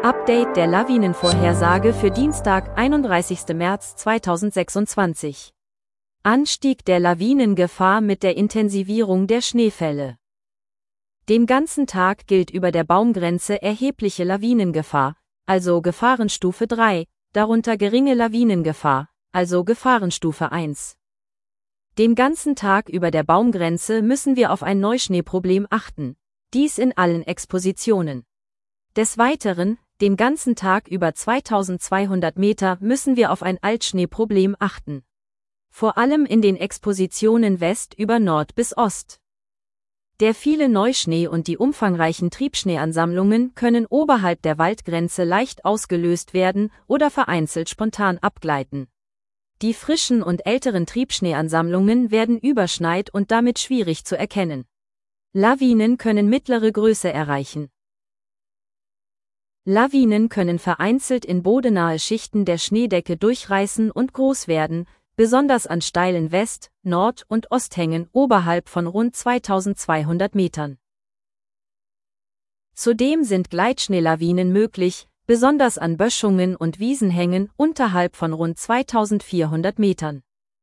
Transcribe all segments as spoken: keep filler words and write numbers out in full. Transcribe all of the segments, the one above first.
Update der Lawinenvorhersage für Dienstag, einunddreißigsten März zweitausendsechsundzwanzig. Anstieg der Lawinengefahr mit der Intensivierung der Schneefälle. Den ganzen Tag gilt über der Baumgrenze erhebliche Lawinengefahr, also Gefahrenstufe drei, darunter geringe Lawinengefahr, also Gefahrenstufe eins. Den ganzen Tag über der Baumgrenze müssen wir auf ein Neuschneeproblem achten, dies in allen Expositionen. Des Weiteren, den ganzen Tag über zweitausendzweihundert Meter müssen wir auf ein Altschneeproblem achten. Vor allem in den Expositionen West über Nord bis Ost. Der viele Neuschnee und die umfangreichen Triebschneeansammlungen können oberhalb der Waldgrenze leicht ausgelöst werden oder vereinzelt spontan abgleiten. Die frischen und älteren Triebschneeansammlungen werden überschneit und damit schwierig zu erkennen. Lawinen können mittlere Größe erreichen. Lawinen können vereinzelt in bodennahe Schichten der Schneedecke durchreißen und groß werden, besonders an steilen West-, Nord- und Osthängen oberhalb von rund zweitausendzweihundert Metern. Zudem sind Gleitschneelawinen möglich, besonders an Böschungen und Wiesenhängen unterhalb von rund zweitausendvierhundert Metern.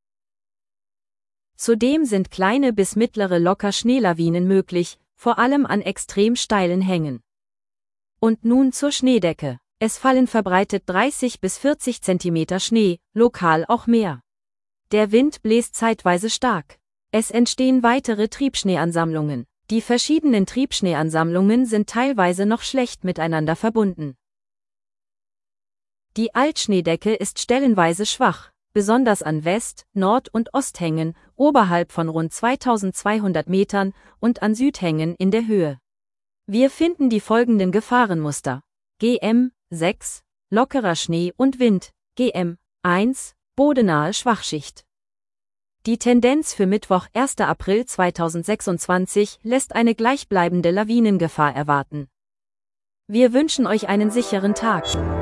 Zudem sind kleine bis mittlere Lockerschneelawinen möglich, vor allem an extrem steilen Hängen. Und nun zur Schneedecke. Es fallen verbreitet dreißig bis vierzig Zentimeter Schnee, lokal auch mehr. Der Wind bläst zeitweise stark. Es entstehen weitere Triebschneeansammlungen. Die verschiedenen Triebschneeansammlungen sind teilweise noch schlecht miteinander verbunden. Die Altschneedecke ist stellenweise schwach, besonders an West-, Nord- und Osthängen, oberhalb von rund zweitausendzweihundert Metern und an Südhängen in der Höhe. Wir finden die folgenden Gefahrenmuster: G M sechs, lockerer Schnee und Wind, G M eins, bodennahe Schwachschicht. Die Tendenz für Mittwoch, ersten April zweitausendsechsundzwanzig, lässt eine gleichbleibende Lawinengefahr erwarten. Wir wünschen euch einen sicheren Tag.